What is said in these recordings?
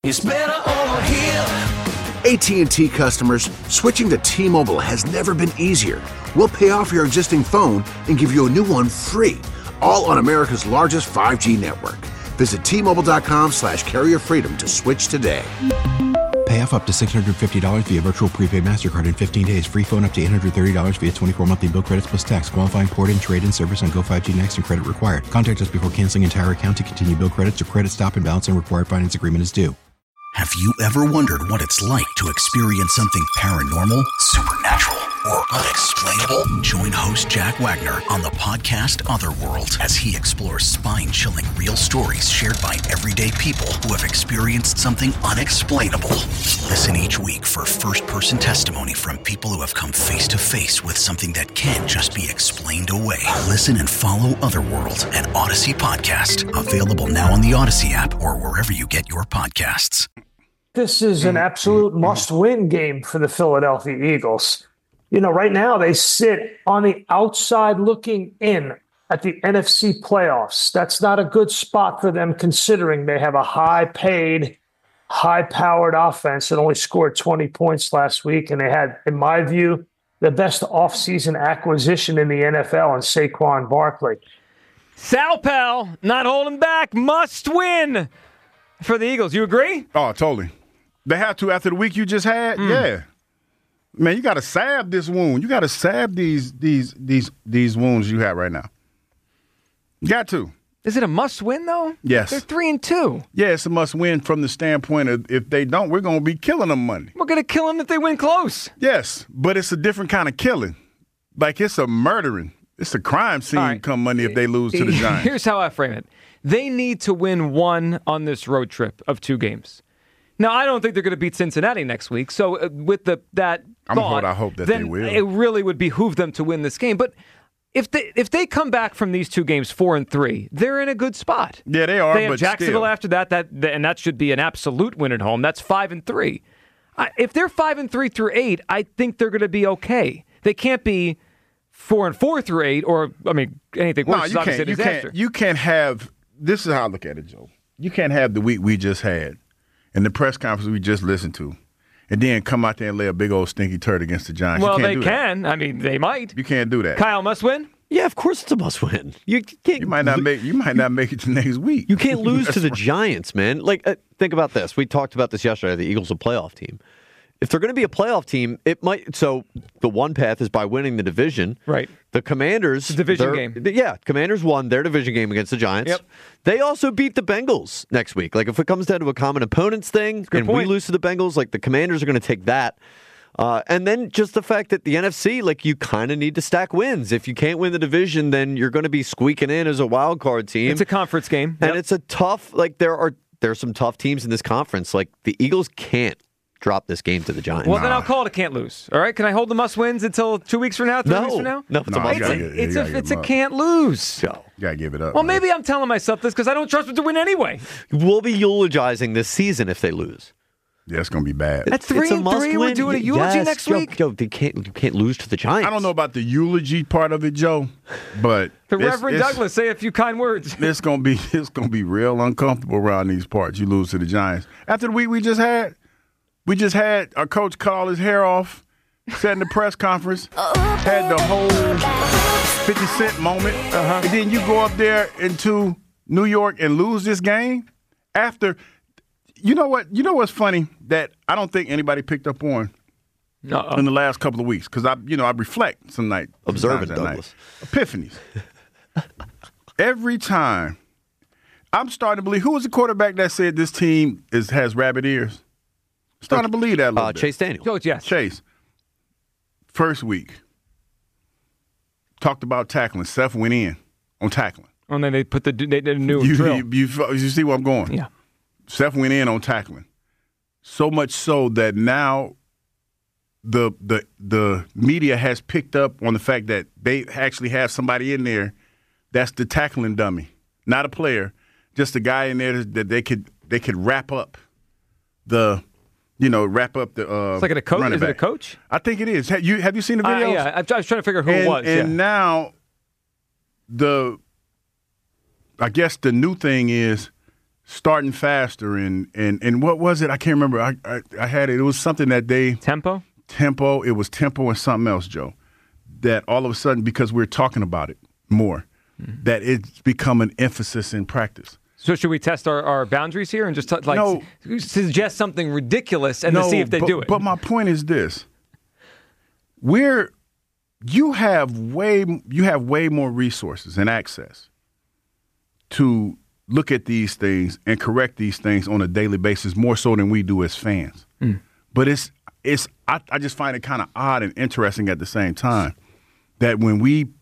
It's better over here. AT&T customers, switching to T-Mobile has never been easier. We'll pay off your existing phone and give you a new one free, all on America's largest 5G network. Visit T-Mobile.com/carrierfreedom to switch today. Pay off up to $650 via virtual prepaid MasterCard in 15 days. Free phone up to $830 via 24 monthly bill credits plus tax. Qualifying port and trade-in service on Go5G Next and credit required. Contact us before canceling entire account to continue bill credits or credit stop and balance and required finance agreement is due. Have you ever wondered what it's like to experience something paranormal, supernatural, or unexplainable? Join host Jack Wagner on the podcast Otherworld as he explores spine-chilling real stories shared by everyday people who have experienced something unexplainable. Listen each week for first-person testimony from people who have come face-to-face with something that can't just be explained away. Listen and follow Otherworld, an Odyssey podcast. Available now on the Odyssey app or wherever you get your podcasts. This is an absolute must-win game for the Philadelphia Eagles. You know, right now they sit on the outside looking in at the NFC playoffs. That's not a good spot for them considering they have a high-paid, high-powered offense that only scored 20 points last week, and they had, in my view, the best offseason acquisition in the NFL in Saquon Barkley. Sal Pal, not holding back, must win for the Eagles. You agree? Oh, totally. They have to after the week you just had? Yeah. Man, you got to salve this wound. You got to salve these wounds you have right now. You got to. Is it a must-win, though? Yes. They're 3-2. Yeah, it's a must-win from the standpoint of if they don't, we're going to be killing them money. We're going to kill them if they win close. Yes, but it's a different kind of killing. Like it's a murdering. It's a crime scene come Monday if they lose to the Giants. Here's how I frame it. They need to win one on this road trip of 2 games. Now, I don't think they're going to beat Cincinnati next week. So with that thought, I hope that then they will. It really would behoove them to win this game. But if they come back from these 2 games 4-3, they're in a good spot. Yeah, they are. They have but Jacksonville still. after that, and that should be an absolute win at home. That's 5-3. If they're 5-3 through 8, I think they're going to be okay. They can't be 4-4 through 8, or anything worse. No, you can't have. This is how I look at it, Joe. You can't have the week we just had and the press conference we just listened to, and then come out there and lay a big old stinky turd against the Giants. Well, they can. They might. You can't do that. Kyle must win. Yeah, of course it's a must win. You might not make it to next week. You can't lose to the Giants, man. Think about this. We talked about this yesterday. The Eagles are a playoff team. If they're going to be a playoff team, it might. So the one path is by winning the division. Right. The Commanders. Division game. Yeah. Commanders won their division game against the Giants. Yep. They also beat the Bengals next week. If it comes down to a common opponents thing and we lose to the Bengals, the Commanders are going to take that. And then just the fact that the NFC, you kind of need to stack wins. If you can't win the division, then you're going to be squeaking in as a wild card team. It's a conference game. And it's a tough, there's some tough teams in this conference. The Eagles can't drop this game to the Giants. Well, then I'll call it a can't lose. All right? Can I hold the must wins until 2 weeks from now, 3 weeks from now? No, it's a must win. It's a can't lose. So. You got to give it up. Well, maybe I'm telling myself this because I don't trust them to win anyway. We'll be eulogizing this season if they lose. Yeah, it's going to be bad. At 3-3, we're doing a eulogy next week? Joe, you can't lose to the Giants. I don't know about the eulogy part of it, Joe, but the Reverend Douglas, say a few kind words. It's going to be real uncomfortable around these parts. You lose to the Giants. After the week we just had our coach cut all his hair off, sat in the press conference, had the whole 50 Cent moment, and then you go up there into New York and lose this game after. You know what? You know what's funny that I don't think anybody picked up on in the last couple of weeks because I reflect some night, observant Douglas, epiphanies. Every time I'm starting to believe who was the quarterback that said this team has rabbit ears. Starting to believe that a little bit. Chase Daniel. Oh, yes. Chase. First week talked about tackling. Seth went in on tackling. And then they did a new drill. You see where I'm going? Yeah. Seth went in on tackling. So much so that now the media has picked up on the fact that they actually have somebody in there that's the tackling dummy, not a player, just a guy in there that they could wrap up the it's like a coach. Is it a coach? I think it is. Have you seen the videos? Yeah, I was trying to figure out who it was. And now I guess the new thing is starting faster and what was it? I can't remember. I had it. It was something that they Tempo. It was tempo and something else, Joe. That all of a sudden, because we're talking about it more, that it's become an emphasis in practice. So should we test our boundaries here and just suggest something ridiculous and then see if they do it? But my point is this: you have way more resources and access to look at these things and correct these things on a daily basis, more so than we do as fans. But I just find it kind of odd and interesting at the same time that when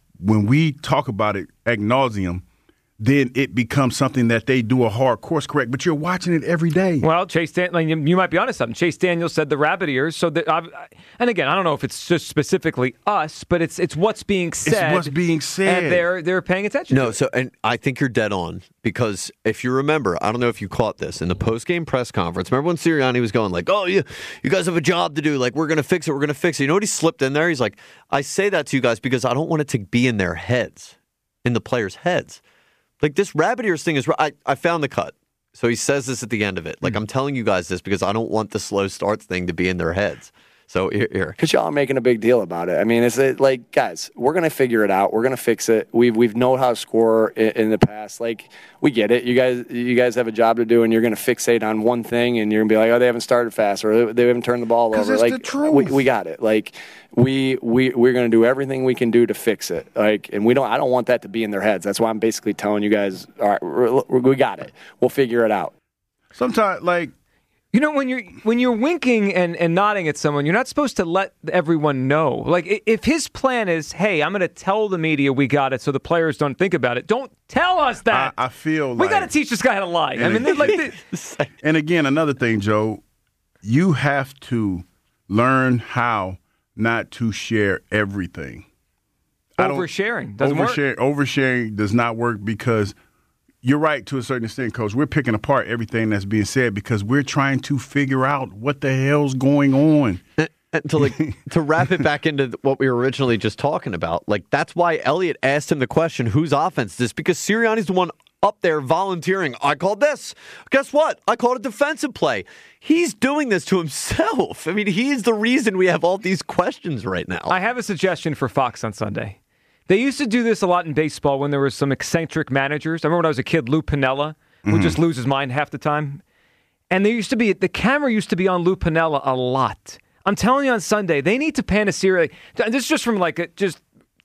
we talk about it ad nauseum, then it becomes something that they do a hard course correct, but you're watching it every day. Well, Chase Daniels, you might be onto something. Chase Daniels said the rabbit ears. So and again, I don't know if it's just specifically us, but it's what's being said. It's what's being said. And they're paying attention to it. And I think you're dead on because if you remember, I don't know if you caught this in the post-game press conference. Remember when Sirianni was going like, oh, you guys have a job to do. Like, we're going to fix it. We're going to fix it. You know what he slipped in there? He's like, I say that to you guys because I don't want it to be in their heads, in the players' heads. Like, this rabbit ears thing is, I found the cut. So he says this at the end of it. Like, I'm telling you guys this because I don't want the slow starts thing to be in their heads. So here. Because y'all are making a big deal about it. I mean, it's like, guys, we're going to figure it out. We're going to fix it. We've known how to score in the past. Like, we get it. You guys have a job to do, and you're going to fixate on one thing, and you're going to be like, oh, they haven't started fast, or they haven't turned the ball over. It's like, the truth. We got it. Like, we're going to do everything we can do to fix it. Like, and I don't want that to be in their heads. That's why I'm basically telling you guys, all right, we got it. We'll figure it out. Sometimes, like, you know, when you're winking and nodding at someone, you're not supposed to let everyone know. Like, if his plan is, hey, I'm going to tell the media we got it so the players don't think about it, don't tell us that. I feel like we got to teach this guy how to lie. I mean, and again, another thing, Joe, you have to learn how not to share everything. Oversharing doesn't work. Oversharing does not work because you're right to a certain extent, Coach. We're picking apart everything that's being said because we're trying to figure out what the hell's going on. And to wrap it back into what we were originally just talking about, like that's why Elliott asked him the question, whose offense is this? Because Sirianni's the one up there volunteering. I called this. Guess what? I called a defensive play. He's doing this to himself. I mean, he's the reason we have all these questions right now. I have a suggestion for Fox on Sunday. They used to do this a lot in baseball when there were some eccentric managers. I remember when I was a kid, Lou Piniella would just lose his mind half the time. And the camera used to be on Lou Piniella a lot. I'm telling you on Sunday, they need to pan a series. This is just from just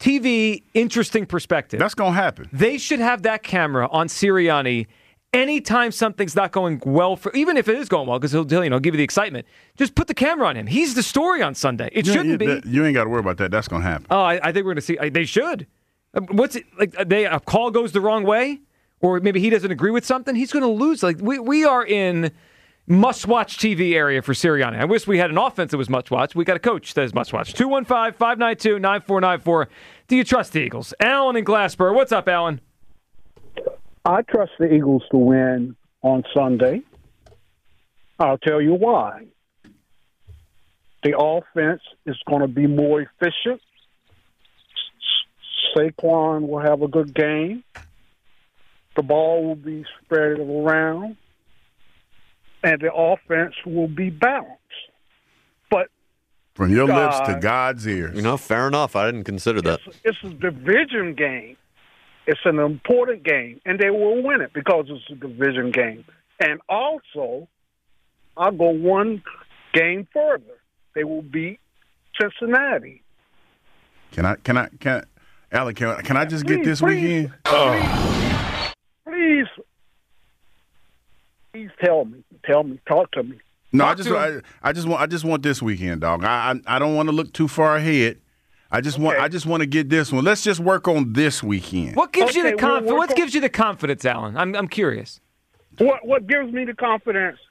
TV interesting perspective. That's going to happen. They should have that camera on Sirianni anytime something's not going well, even if it is going well, because he'll give you the excitement. Just put the camera on him. He's the story on Sunday. It shouldn't be. You ain't got to worry about that. That's going to happen. Oh, I think we're going to see. They should. What's it like? A call goes the wrong way, or maybe he doesn't agree with something. He's going to lose. Like we are in must-watch TV area for Sirianni. I wish we had an offense that was must-watch. We got a coach that is must-watch. 215-592-9494. Do you trust the Eagles? Alan in Glassboro. What's up, Alan? I trust the Eagles to win on Sunday. I'll tell you why. The offense is going to be more efficient. Saquon will have a good game. The ball will be spread around. And the offense will be balanced. But from your lips to God's ears. Fair enough. I didn't consider that. It's a division game. It's an important game, and they will win it because it's a division game. And also, I'll go one game further. They will beat Cincinnati. Can I just get this weekend? Please tell me, talk to me. No, I just want this weekend, dog. I don't want to look too far ahead. I just want to get this one. Let's just work on this weekend. What gives you the confidence? What gives you the confidence, Alan? I'm curious. What gives me the confidence?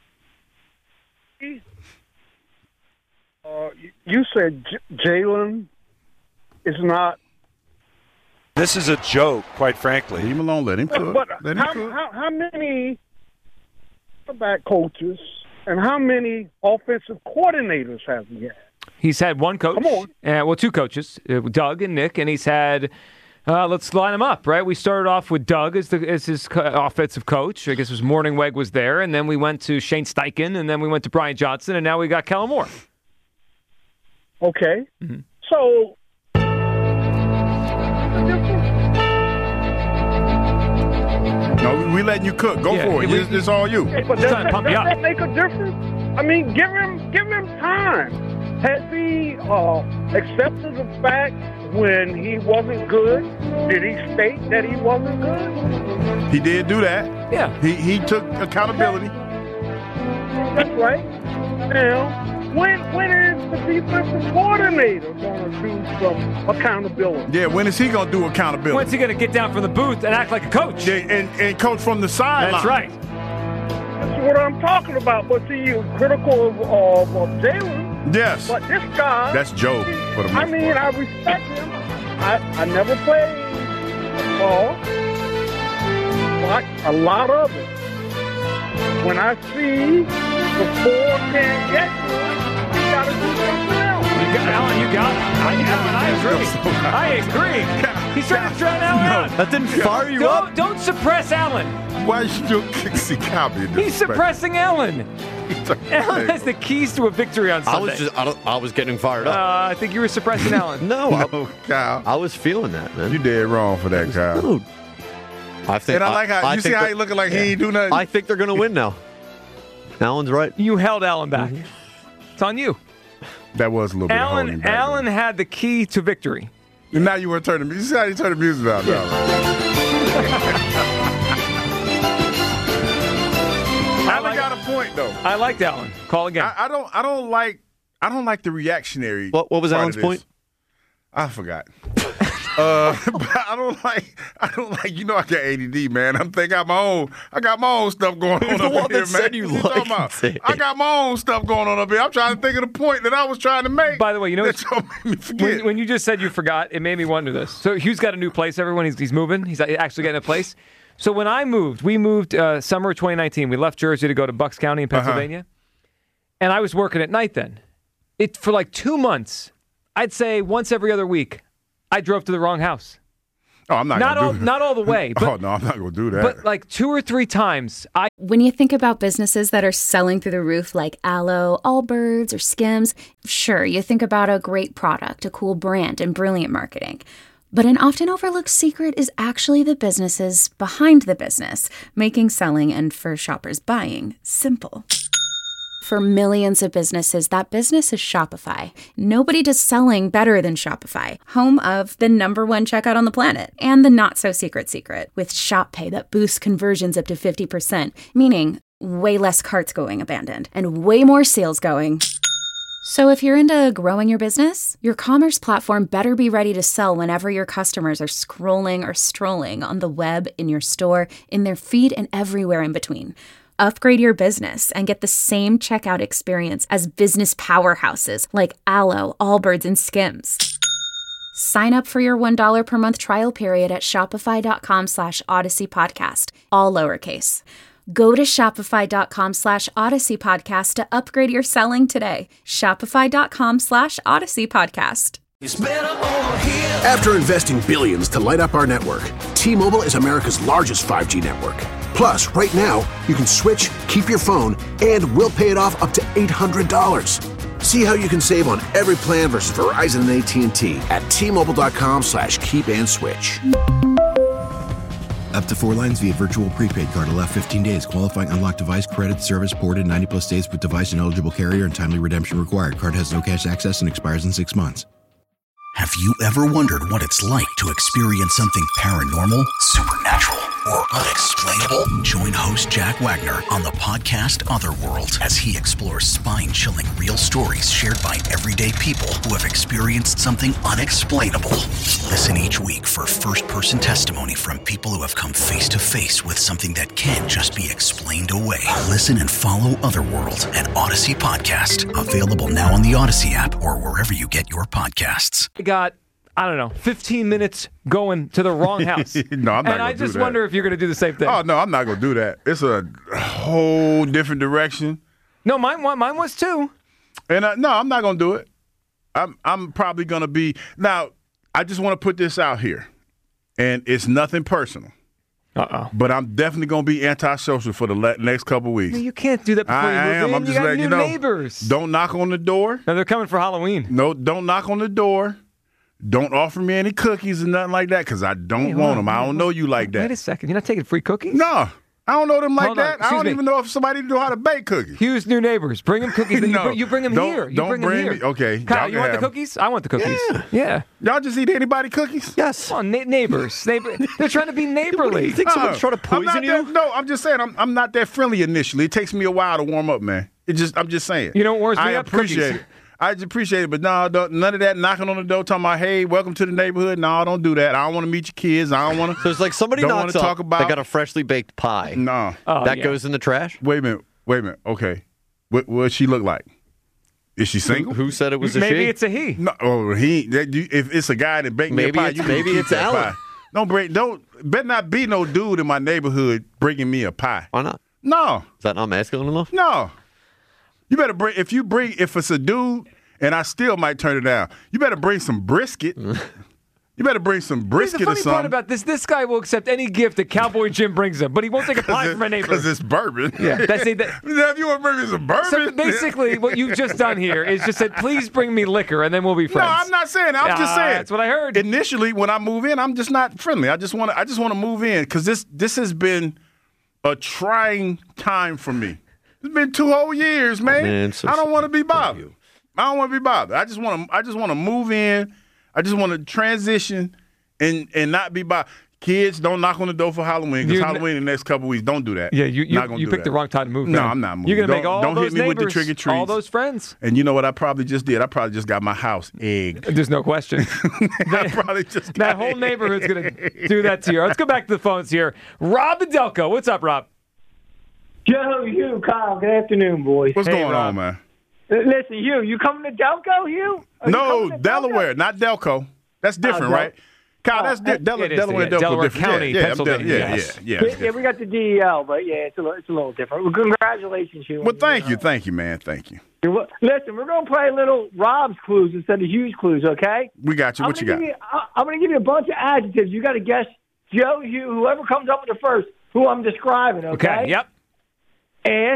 You said Jalen is not. This is a joke, quite frankly. Leave him alone. Let him cook. But how many quarterback coaches and how many offensive coordinators have he had? He's had one coach. Come on. Two coaches, Doug and Nick, and he's had Let's line them up, right? We started off with Doug as his offensive coach. I guess it was Morningweg was there, and then we went to Shane Steichen, and then we went to Brian Johnson, and now we got Kellen Moore. Okay. So, No, we letting you cook. Go for it. It's all you. Hey, but does that make a difference? I mean, give him time. Has he accepted the fact when he wasn't good? Did he state that he wasn't good? He did do that. Yeah. He took accountability. That's right. Now, when is the defensive coordinator going to do some accountability? Yeah, when is he going to do accountability? When's he going to get down from the booth and act like a coach? Yeah, and coach from the sideline. That's right. That's what I'm talking about. But see, you're critical of Jalen. Yes. But this guy. That's Joe for the most I mean, part. I respect him. I never played ball, but a lot of it. When I see the four can't get good, you got to do something else. You got it. I agree. He's trying to drown Allen out. That didn't fire you up. Don't suppress Allen. Why should you see copy? He's suppressing Allen. Allen has the keys to a victory on Sunday. I was getting fired up. I think you were suppressing Allen. No, Kyle. I was feeling that, man. You did wrong for that, Kyle. Dude. I think. And I like how you see how he looking like he ain't do nothing. I think they're going to win now. Allen's right. You held Allen back. It's on you. That was a little bit of holding back. Allen had the key to victory. And now you want to turn the music. You see how you turn the music out now, Allen got a point though. I liked Allen. Call again. I don't like the reactionary. What was Allen's point? I forgot. But I don't like. You know, I got ADD, man. I got my own stuff going on up here, man. I got my own stuff going on up here. I'm trying to think of the point that I was trying to make. By the way, you know what? When you just said you forgot, it made me wonder this. So Hugh's got a new place. Everyone, he's moving. He's actually getting a place. So when we moved summer 2019. We left Jersey to go to Bucks County in Pennsylvania, and I was working at night then. For like 2 months, I'd say once every other week, I drove to the wrong house. Oh, I'm not going to do that. Not all the way. But, no, I'm not going to do that. But like 2 or 3 times. When you think about businesses that are selling through the roof like Aloe, Allbirds, or Skims, sure, you think about a great product, a cool brand, and brilliant marketing. But an often overlooked secret is actually the businesses behind the business, making selling and for shoppers buying simple. For millions of businesses, that business is Shopify. Nobody does selling better than Shopify, home of the #1 checkout on the planet and the not-so-secret secret with Shop Pay that boosts conversions up to 50%, meaning way less carts going abandoned and way more sales going. So if you're into growing your business, your commerce platform better be ready to sell whenever your customers are scrolling or strolling on the web, in your store, in their feed, and everywhere in between. Upgrade your business and get the same checkout experience as business powerhouses like Aloe, Allbirds, and Skims. Sign up for your $1 per month trial period at shopify.com/Odyssey Podcast, all lowercase. Go to shopify.com/Odyssey Podcast to upgrade your selling today. Shopify.com/Odyssey Podcast. After investing billions to light up our network, T-Mobile is America's largest 5G network. Plus, right now, you can switch, keep your phone, and we'll pay it off up to $800. See how you can save on every plan versus Verizon and AT&T at T-Mobile.com/keep and switch. Up to 4 lines via virtual prepaid card. Allow 15 days. Qualifying unlocked device credit service ported 90+ days with device and eligible carrier and timely redemption required. Card has no cash access and expires in 6 months. Have you ever wondered what it's like to experience something paranormal, supernatural, or unexplainable? Join host Jack Wagner on the podcast Otherworld as he explores spine-chilling real stories shared by everyday people who have experienced something unexplainable. Listen each week for first-person testimony from people who have come face-to-face with something that can't just be explained away. Listen and follow Otherworld, an Odyssey podcast. Available now on the Odyssey app or wherever you get your podcasts. I got, 15 minutes going to the wrong house. No, I'm not going to do that. And I just wonder if you're going to do the same thing. Oh, no, I'm not going to do that. It's a whole different direction. No, mine was too. And no, I'm not going to do it. I'm probably going to be. Now, I just want to put this out here. and it's nothing personal. But I'm definitely going to be antisocial for the next couple of weeks. No, you can't do that before you move in. I'm just letting you know. Neighbors. Don't knock on the door. No, they're coming for Halloween. No, don't knock on the door. Don't offer me any cookies or nothing like that because I don't want them. I don't know you like that. Wait a second. You're not taking free cookies? No. I don't know them like that. I don't me. even know if somebody know how to bake cookies. Hugh's new neighbors. Bring them cookies. No, you bring them here. You don't bring them here. me. Okay. Kyle, you want the cookies? I want the cookies. Yeah. Y'all just eat anybody cookies? Yes. Come on, neighbors. They're trying to be neighborly. You think someone's trying to poison you? No, I'm just saying I'm not that friendly initially. It takes me a while to warm up, man. I'm just saying. You know what warms me I up? appreciate it. I just appreciate it, but no, none of that knocking on the door talking about, hey, welcome to the neighborhood. No, don't do that. I don't want to meet your kids. I don't want to. So it's like somebody knocks up, they got a freshly baked pie. No. That goes in the trash? Wait a minute. Okay. What does she look like? Is she single? Who said it was a she? Maybe it's a he. No, if it's a guy that baked me a pie, maybe it's Alan. Better not be no dude in my neighborhood bringing me a pie. Why not? No. Is that not masculine enough? No. You better bring, if it's a dude, and I still might turn it down, you better bring some brisket. You better bring some brisket or something. The funny part about this guy will accept any gift that Cowboy Jim brings him, but he won't take a pie from a neighbor. Because it's bourbon. Yeah, if you want to bring me some bourbon. So basically, what you've just done here is just said, please bring me liquor, and then we'll be friends. No, I'm not saying that. I'm just saying. That's what I heard. Initially, when I move in, I'm just not friendly. I just want to move in because this has been a trying time for me. It's been 2 whole years, man. I don't want to be bothered. I just want to move in. I just want to transition and not be bothered. Kids, don't knock on the door for Halloween because Halloween in the next couple weeks. Don't do that. Yeah, you picked the wrong time to move. No, I'm not moving. You're gonna make all don't those hit me neighbors, with the trick or treats, all those friends. And you know what I probably just did? I probably just got my house egged. There's no question. I probably just that whole neighborhood's gonna do that to you. Let's go back to the phones here. Rob and Delco, what's up, Rob? Joe, Hugh, Kyle, good afternoon, boys. What's going on, man? Listen, Hugh, you coming to Delco, Hugh? No, Delaware, not Delco. That's different, right? Kyle, that's Delaware, Delaware County, Pennsylvania. Yeah, we got the DEL, but it's a little different. Well, congratulations, Hugh. Well, thank you, man. Thank you. Listen, we're going to play a little Rob's clues instead of Hugh's clues, okay? We got you. What you got? I'm going to give you a bunch of adjectives. You got to guess, Joe, Hugh, whoever comes up with the first, who I'm describing, okay? Yep. Ass.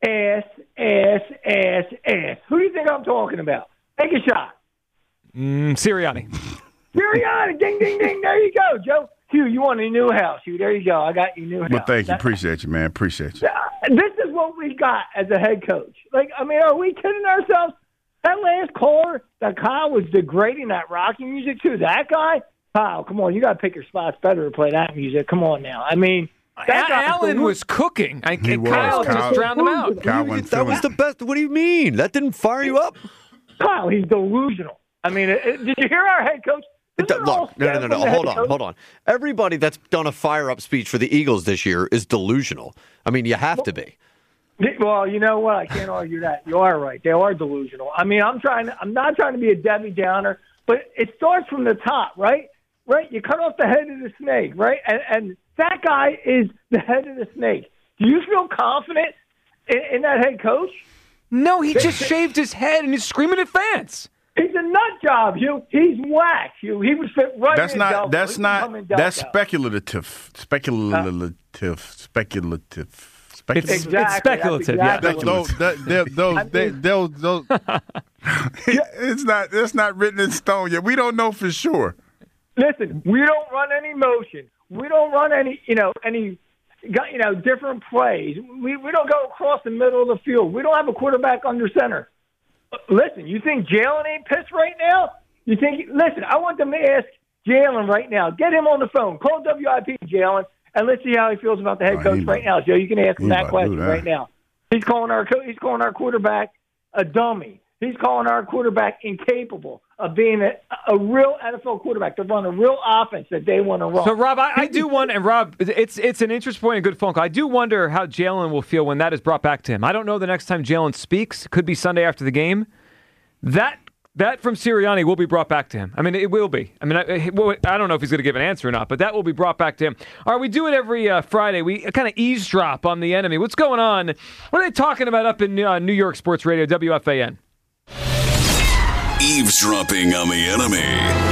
Who do you think I'm talking about? Take a shot. Sirianni. Sirianni. Ding, ding, ding. There you go, Joe. Hugh, you want a new house. Hugh, there you go. I got your new house. Well, thank you. Appreciate you, man. Appreciate you. This is what we got as a head coach. Are we kidding ourselves? That last caller that Kyle was degrading that Rocky music to, that guy? Kyle, come on. You got to pick your spots better to play that music. Come on now. Alan was cooking. Kyle just drowned him out. That was the best. What do you mean? That didn't fire you up? Kyle, he's delusional. Did you hear our head coach? Look, no. Hold on. Everybody that's done a fire-up speech for the Eagles this year is delusional. You have to be. Well, you know what? I can't argue that. You are right. They are delusional. I'm not trying to be a Debbie Downer, but it starts from the top, right? Right? You cut off the head of the snake, right? And that guy is the head of the snake. Do you feel confident in that head coach? No, he just shaved his head and he's screaming at fans. He's a nut job, Hugh. He's whack, Hugh. He would fit right in Delco. That's speculative. Exactly. It's speculative. It's not written in stone yet. We don't know for sure. Listen, we don't run any motion. We don't run any different plays. We don't go across the middle of the field. We don't have a quarterback under center. Listen, you think Jalen ain't pissed right now? Listen, I want them to ask Jalen right now. Get him on the phone. Call WIP, Jalen, and let's see how he feels about the head coach right now. Joe, you can ask him that question right now. He's calling our quarterback a dummy. He's calling our quarterback incapable of being a real NFL quarterback to run a real offense that they want to run. So, Rob, I do wonder, and Rob, it's an interesting point and good phone call. I do wonder how Jalen will feel when that is brought back to him. I don't know the next time Jalen speaks. It could be Sunday after the game. That from Sirianni will be brought back to him. It will be. I don't know if he's going to give an answer or not, but that will be brought back to him. All right, we do it every Friday. We kind of eavesdrop on the enemy. What's going on? What are they talking about up in New York Sports Radio, WFAN? Eavesdropping on the enemy.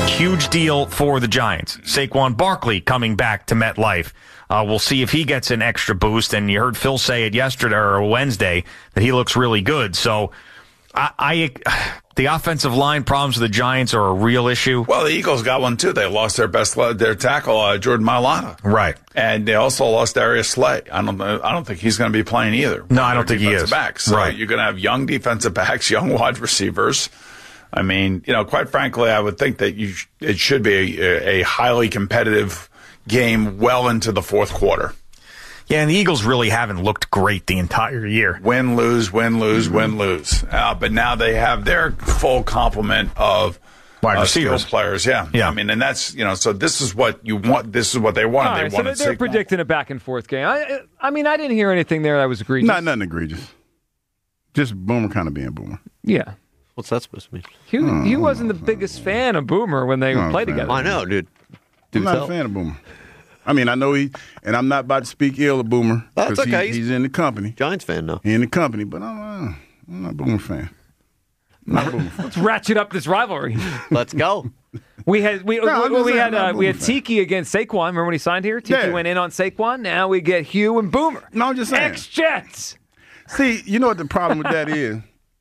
Huge deal for the Giants. Saquon Barkley coming back to MetLife. We'll see if he gets an extra boost. And you heard Phil say it yesterday or Wednesday that he looks really good. So the offensive line problems of the Giants are a real issue. Well, the Eagles got one too. They lost their tackle, Jordan Mailata. Right. And they also lost Darius Slay. I don't think he's going to be playing either. No, I don't think he is. Backs. So right. You're going to have young defensive backs, young wide receivers. I mean, quite frankly, I would think that it should be a highly competitive game well into the fourth quarter. Yeah, and the Eagles really haven't looked great the entire year. Win, lose, win, lose, win, lose. But now they have their full complement of wide receivers, players. Yeah. I mean, and that's so this is what you want. This is what they want. Right, so they're predicting a back and forth game. I mean, I didn't hear anything there that was egregious. Nothing egregious. Just Boomer kind of being Boomer. Yeah. What's that supposed to mean? He wasn't the biggest fan of Boomer when they played together. I know, dude. I'm not a fan of Boomer. I mean, I know and I'm not about to speak ill of Boomer. That's okay. He's in the company. Giants fan, though. He's in the company, but I'm not a Boomer fan. Let's ratchet up this rivalry. Let's go. We had Tiki against Saquon. Remember when he signed here? Tiki went in on Saquon. Now we get Hugh and Boomer. No, I'm just saying. Ex-Jets. See, you know what the problem with that is?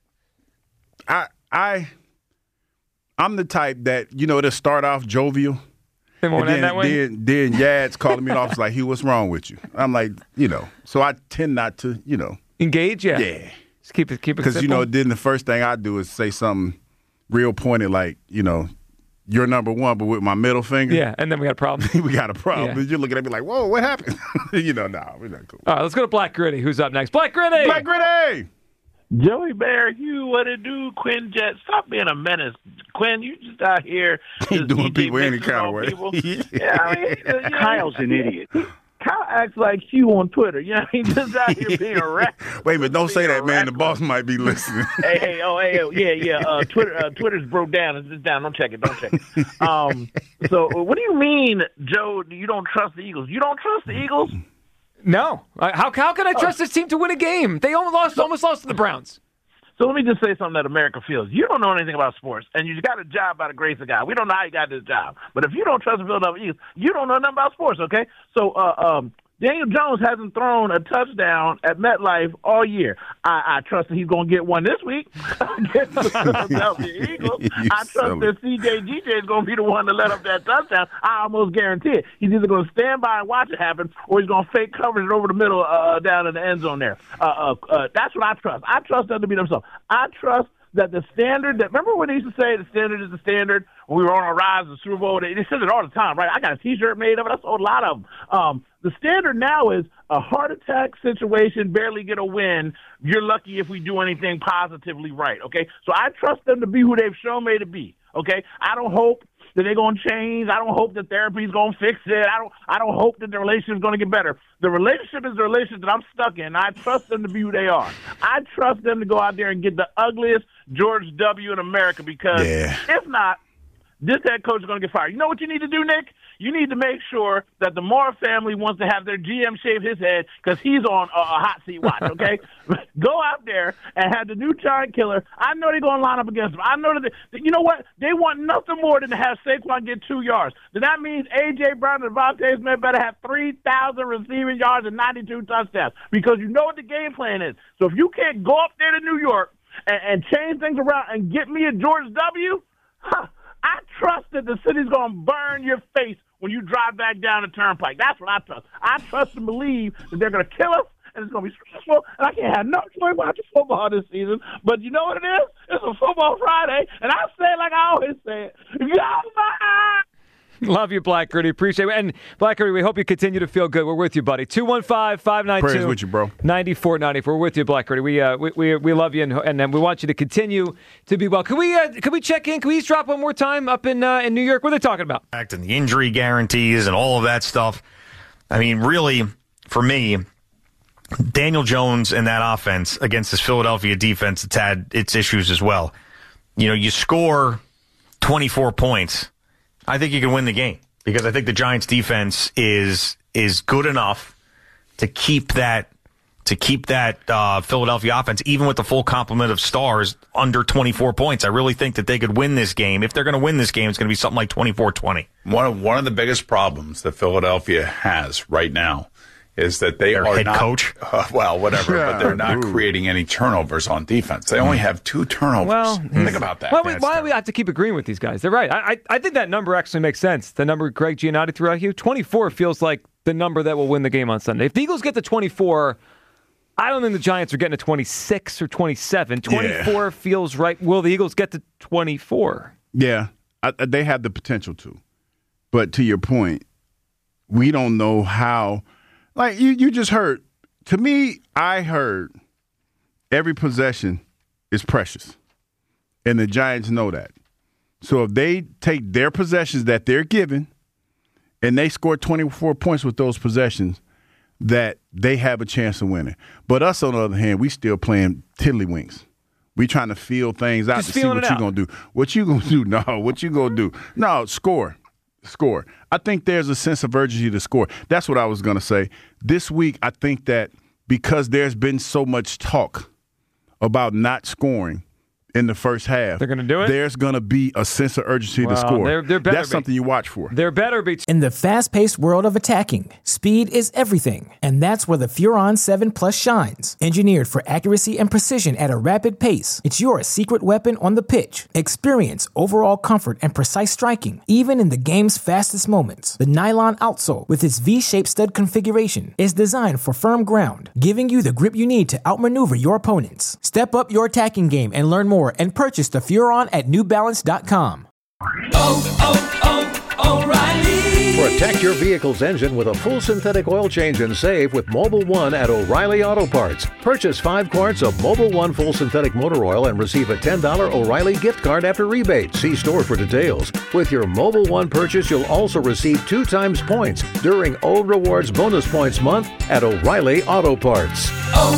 I'm the type that, to start off jovial. And then Yad's calling me in the office like, Hugh, what's wrong with you? I'm like, so I tend not to, engage. Yeah. Yeah. Just keep it because then the first thing I do is say something real pointed, like, you're number one, but with my middle finger. Yeah, and then we got a problem. We got a problem. Yeah. You're looking at me like, whoa, what happened? We're not cool. All right, let's go to Black Gritty. Who's up next? Black Gritty! Black Gritty! Joey Bear, Hugh, what it do? Quinn Jet, stop being a menace. Quinn, you just out here. He's doing people any kind of way. Kyle's an idiot. Kyle acts like Hugh on Twitter. He's just out here being a rat. Wait a minute, don't say that, man. The boss might be listening. Twitter's broke down. It's just down. Don't check it. So what do you mean, Joe, you don't trust the Eagles? You don't trust the Eagles? No. How can I trust this team to win a game? They almost lost to the Browns. So let me just say something that America feels. You don't know anything about sports, and you got a job by the grace of God. We don't know how you got this job. But if you don't trust the Philadelphia Eagles, you don't know nothing about sports, okay? So Daniel Jones hasn't thrown a touchdown at MetLife all year. I trust that he's going to get one this week against the Philadelphia Eagles. I trust that CJ is going to be the one to let up that touchdown. I almost guarantee it. He's either going to stand by and watch it happen, or he's going to fake coverage over the middle down in the end zone there. That's what I trust. I trust them to be themselves. I trust that the standard remember when they used to say the standard is the standard when we were on our rise to the Super Bowl? They said it all the time, right? I got a T-shirt made of it. I sold a lot of them. The standard now is a heart attack situation, barely get a win. You're lucky if we do anything positively right, okay? So I trust them to be who they've shown me to be, okay? I don't hope that they're going to change. I don't hope that therapy is going to fix it. I don't hope that the relationship is going to get better. The relationship is the relationship that I'm stuck in. I trust them to be who they are. I trust them to go out there and get the ugliest George W. in America because if not, this head coach is going to get fired. You know what you need to do, Nick? You need to make sure that the Moore family wants to have their GM shave his head because he's on a hot seat watch, okay? Go out there and have the new giant killer. I know they're going to line up against him. I know that you know what? They want nothing more than to have Saquon get 2 yards. Then that means A.J. Brown and Devontae Smith better have 3,000 receiving yards and 92 touchdowns because you know what the game plan is. So if you can't go up there to New York and change things around and get me a George W., I trust that the city's going to burn your face when you drive back down the turnpike. That's what I trust. I trust and believe that they're going to kill us, and it's going to be stressful, and I can't have no joy watching football this season. But you know what it is? It's a Football Friday, and I say it like I always say it. Love you, Black Gritty. Appreciate it. And Black Gritty, we hope you continue to feel good. We're with you, buddy. 215-592-9494. Praise with you, bro. 9494. We're with you, Black Gritty. We love you, and we want you to continue to be well. Can we check in? Can we drop one more time up in New York? What are they talking about? And the injury guarantees and all of that stuff. I mean, really, for me, Daniel Jones and that offense against this Philadelphia defense that's had its issues as well. You score 24 points. I think you can win the game because I think the Giants defense is good enough to keep that to keep that Philadelphia offense, even with the full complement of stars, under 24 points. I really think that they could win this game. If they're going to win this game, it's going to be something like 24-20. One of the biggest problems that Philadelphia has right now is that they Their are head not, coach? Whatever, but they're not creating any turnovers on defense. They only have 2 turnovers. Well, think about that. Why do we have to keep agreeing with these guys? They're right. I think that number actually makes sense. The number Greg Giannotti threw out here, 24 feels like the number that will win the game on Sunday. If the Eagles get to 24, I don't think the Giants are getting to 26 or 27. 24 feels right. Will the Eagles get to 24? Yeah, they have the potential to. But to your point, we don't know how. Like you just heard. To me, I heard every possession is precious. And the Giants know that. So if they take their possessions that they're given and they score 24 points with those possessions, that they have a chance of winning. But us, on the other hand, we still playing tiddlywinks. We trying to feel things out to see what you're going to do. What you going to do? No, what you going to do? No, score. I think there's a sense of urgency to score. That's what I was going to say. This week, I think that because there's been so much talk about not scoring in the first half, they're going to do it? There's going to be a sense of urgency to score. That's something you watch for. There better be. In the fast-paced world of attacking, speed is everything, and that's where the Furon 7 Plus shines. Engineered for accuracy and precision at a rapid pace, it's your secret weapon on the pitch. Experience overall comfort and precise striking, even in the game's fastest moments. The nylon outsole, with its V-shaped stud configuration, is designed for firm ground, giving you the grip you need to outmaneuver your opponents. Step up your attacking game and learn more and purchase the Furon at newbalance.com. O'Reilly. Protect your vehicle's engine with a full synthetic oil change and save with Mobil 1 at O'Reilly Auto Parts. Purchase 5 quarts of Mobil 1 full synthetic motor oil and receive a $10 O'Reilly gift card after rebate. See store for details. With your Mobil 1 purchase, you'll also receive 2 times points during O Rewards Bonus Points Month at O'Reilly Auto Parts.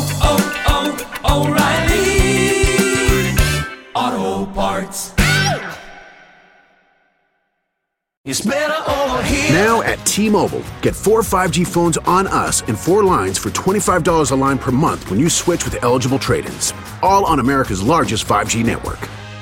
O'Reilly Auto Parts. It's better over here. Now at T-Mobile, get 4 5G phones on us and 4 lines for $25 a line per month when you switch with eligible trade-ins. All on America's largest 5G network.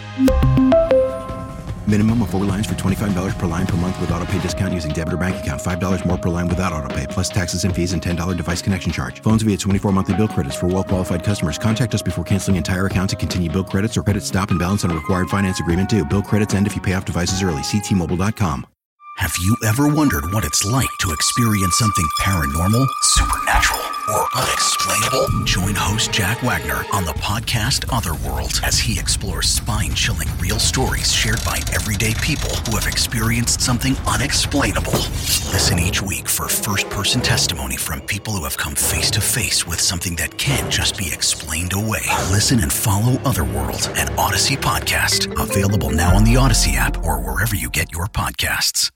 Minimum of 4 lines for $25 per line per month with autopay discount using debit or bank account. $5 more per line without autopay, plus taxes and fees and $10 device connection charge. Phones via 24 monthly bill credits for well-qualified customers. Contact us before canceling entire account to continue bill credits or credit stop and balance on a required finance agreement due. Bill credits end if you pay off devices early. See T-Mobile.com. Have you ever wondered what it's like to experience something paranormal, supernatural, or unexplainable? Join host Jack Wagner on the podcast Otherworld as he explores spine-chilling real stories shared by everyday people who have experienced something unexplainable. Listen each week for first-person testimony from people who have come face-to-face with something that can't just be explained away. Listen and follow Otherworld, an Odyssey podcast. Available now on the Odyssey app or wherever you get your podcasts.